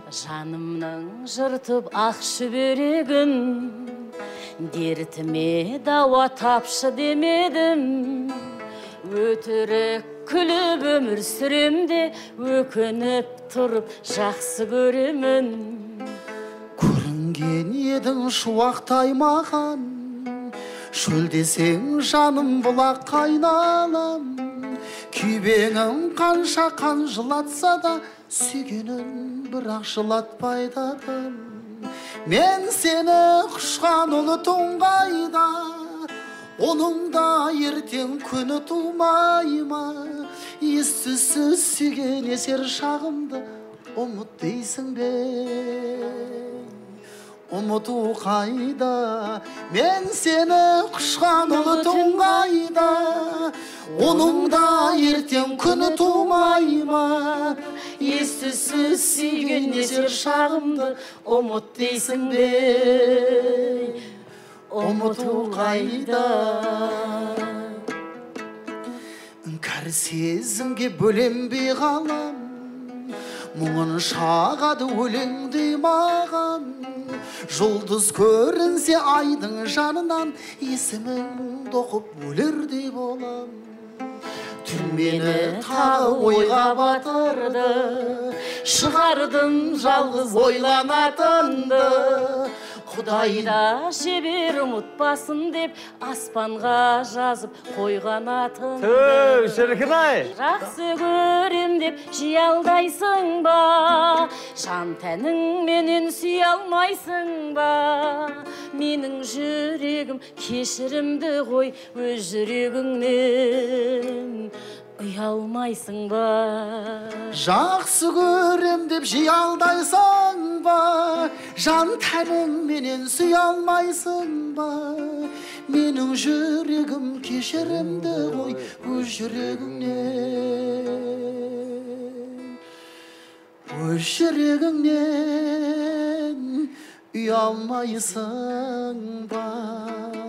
Жанымның жыртып ақ шүберегін, дертіме дауа тапшы демедім. Өтірік күліп өмір сүремде, өкініп тұрып жақсы көремін. Көрінген едің шуақтай маған, шөлдесең жаным бұлақ қайналам. Күйбеңім қанша қан жылатса да, сүйгенін бірақ жылатпайды адам. Мен сені құшқан ұлы тоңғайда, оның да ертең күні тумай ма? Ес-түссіз сүйген есер шағымды ұмыт дейсің бе? Ұмыту қайда? Мен сені құшқан ұлы тоңғайда, оның да ертең күні тумай ма? Ес-түссіз сүйген есер шағымды ұмыт дейсің бе? Ұмыту қайда? Іңкәр сезімге бөленбей қалам, мұңын шағады өлеңдей маған. Жұлдыз көрінсе айдың жанынан, есіміңді оқып өлердей болам. Түн мені тағы ойға батырды, шығардым жалғыз ойланатынды. Құдайда жебер ұмытпасын деп, аспанға жазып қойған атынды. Шіркін-ай! Жақсы көрем деп жиялдайсың ба? Жан тәнің менен сүй алмайсың ба? Менің жүрегім кешірімді ғой, өз жүрегіңнен ұялмайсың ба? Жақсы көрем деп жиялдайсың ба? Жан тәнің менен сүй алмайсың ба? Менің жүрегім кешірімді ғой, өз жүрегіңнен ұялмайсың ба?